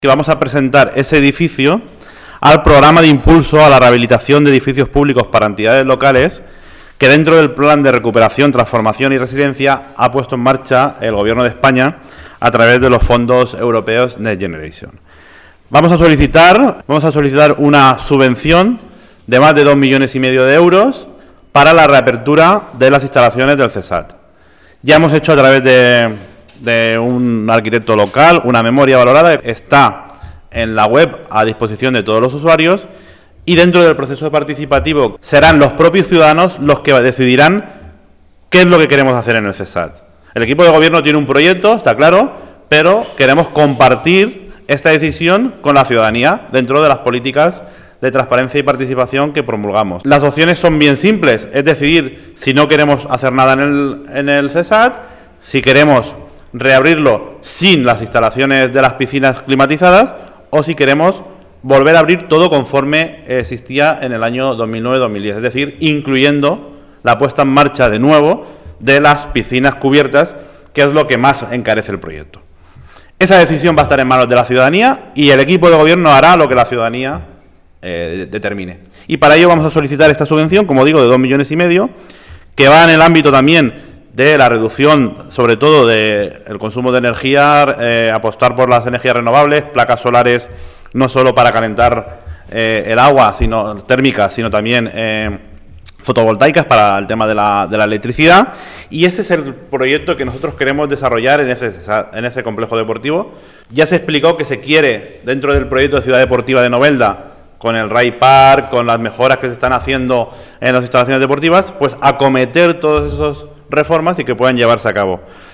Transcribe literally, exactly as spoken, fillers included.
que vamos a presentar ese edificio al programa de impulso a la rehabilitación de edificios públicos para entidades locales que dentro del plan de recuperación, transformación y resiliencia ha puesto en marcha el Gobierno de España a través de los fondos europeos Next Generation. Vamos a solicitar, vamos a solicitar una subvención de más de dos millones y medio de euros para la reapertura de las instalaciones del CESAT. Ya hemos hecho a través de, de un arquitecto local una memoria valorada, está en la web a disposición de todos los usuarios y dentro del proceso participativo serán los propios ciudadanos los que decidirán qué es lo que queremos hacer en el CESAT. El equipo de gobierno tiene un proyecto, está claro, pero queremos compartir esta decisión con la ciudadanía dentro de las políticas de transparencia y participación que promulgamos. Las opciones son bien simples, es decidir si no queremos hacer nada en el, en el CESAT, si queremos reabrirlo sin las instalaciones de las piscinas climatizadas o si queremos volver a abrir todo conforme existía en el año dos mil nueve dos mil diez, es decir, incluyendo la puesta en marcha de nuevo de las piscinas cubiertas, que es lo que más encarece el proyecto. Esa decisión va a estar en manos de la ciudadanía y el equipo de gobierno hará lo que la ciudadanía eh, determine. Y para ello vamos a solicitar esta subvención, como digo, de dos millones y medio, que va en el ámbito también de la reducción, sobre todo, del consumo de energía, eh, apostar por las energías renovables, placas solares no solo para calentar eh, el agua sino térmicas, sino también eh, fotovoltaicas para el tema de la, de la electricidad. Y ese es el proyecto que nosotros queremos desarrollar en ese, en ese complejo deportivo. Ya se explicó que se quiere, dentro del proyecto de Ciudad Deportiva de Novelda, con el Ray Park, con las mejoras que se están haciendo en las instalaciones deportivas, pues acometer todas esas reformas y que puedan llevarse a cabo.